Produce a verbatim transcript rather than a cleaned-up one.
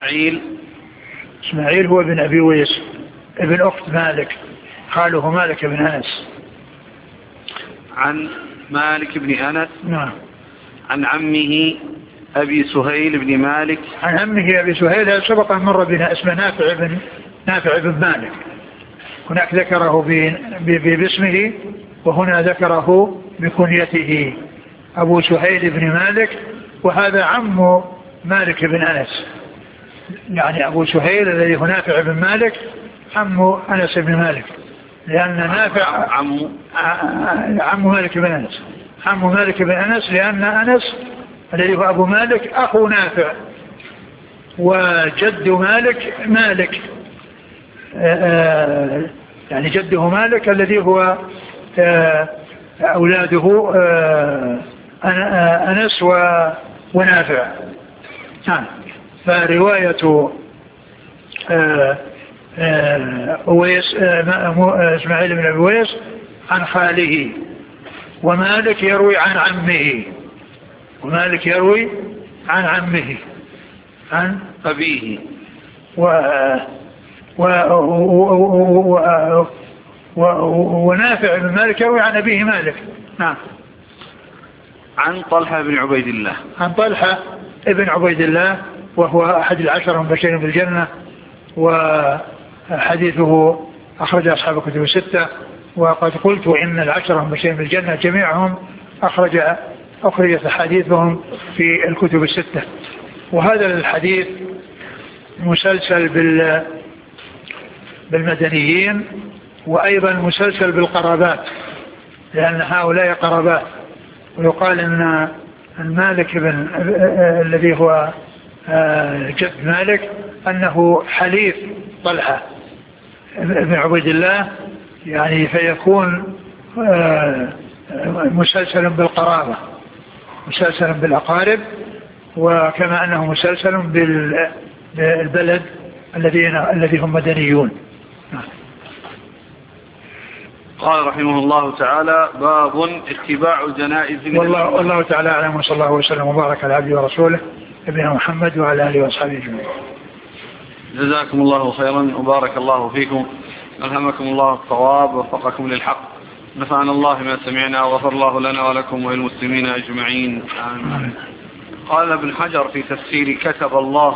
إسماعيل إسماعيل هو ابن أبي ويس ابن أخت مالك، خاله مالك بن أنس. عن مالك بن أنس. نعم. عن عمه أبي سهيل بن مالك. عن عمه أبي سهيل سبق أن مر بنا اسمه نافع بن نافع بن مالك، هناك ذكره باسمه وهنا ذكره بكنيته أبو سهيل بن مالك، وهذا عم مالك بن أنس، يعني أبو سهيل الذي هو نافع بن مالك عم أنس بن مالك، لأن نافع عم عم مالك بن أنس عم مالك بن أنس لأن أنس الذي هو أبو مالك أخو نافع، وجد مالك مالك يعني جده مالك الذي هو أولاده أنس ونافع. نعم. فرواية أويس إسماعيل بن أبي ويس عن خاله، ومالك يروي عن عمه ومالك يروي عن عمه عن أبيه و و و و ونافع بن مالك يروي عن أبيه مالك. نعم. عن طلحة بن عبيد الله عن طلحة ابن عبيد الله وهو أحد العشر المبشرين بالجنة، وحديثه أخرج أصحاب الكتب الستة، وقد قلت إن العشر المبشرين بالجنة جميعهم أخرج أخرجت حديثهم في الكتب الستة. وهذا الحديث مسلسل بال بالمدنيين وأيضا مسلسل بالقرابات، لأن هؤلاء قرابات، ويقال أن المالك بن الذي هو جد مالك أنه حليف طلحة بن عبيد الله، يعني فيكون مسلسل بالقرابة مسلسل بالأقارب، وكما أنه مسلسل بالبلد الذين الذي هم مدنيون. قال رحمه الله تعالى: باب اتباع الجنائز. والله, والله تعالى أعلم، وصلى الله وسلم وبارك على عبده ورسوله نبينا محمد وعلى آله وأصحابه أجمعين. جزاكم الله خيرا وبارك الله فيكم، ألهمكم الله الصواب ووفقكم للحق، نفعنا الله ما سمعنا وغفر الله لنا ولكم وللمسلمين أجمعين. آمين. قال ابن حجر في تفسير كتب الله